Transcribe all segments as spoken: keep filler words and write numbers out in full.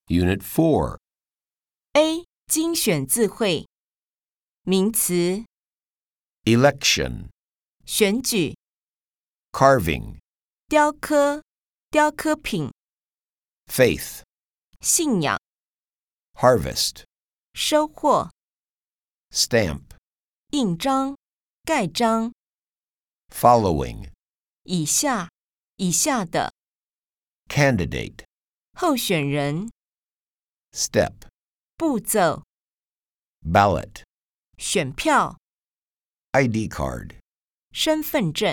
Unit four. A. 精选字汇名词 Election. 选举 Carving. 雕刻雕刻品 Faith. 信仰 Harvest. 收获 Stamp. 印章盖章 Following. 以下以下的 Candidate. 候选人 Step. 步骤 Ballot. 选票 I D card. 身份证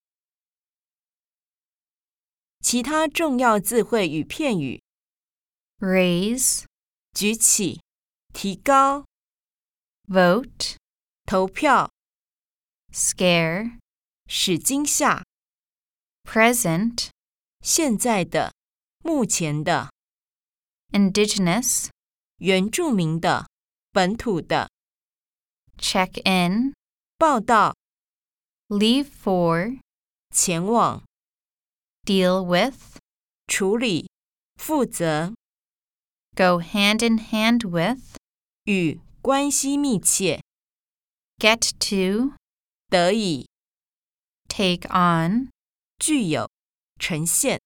其他重要字汇与片语 raise, 举起提高 vote, 投票 scare, 使惊吓 present, 现在的目前的 indigenous, 原住民的本土的 check in, 报道 leave for, 前往 deal with, 处理负责 go hand in hand with, 与关系密切 get to, 得以 take on, 具有呈现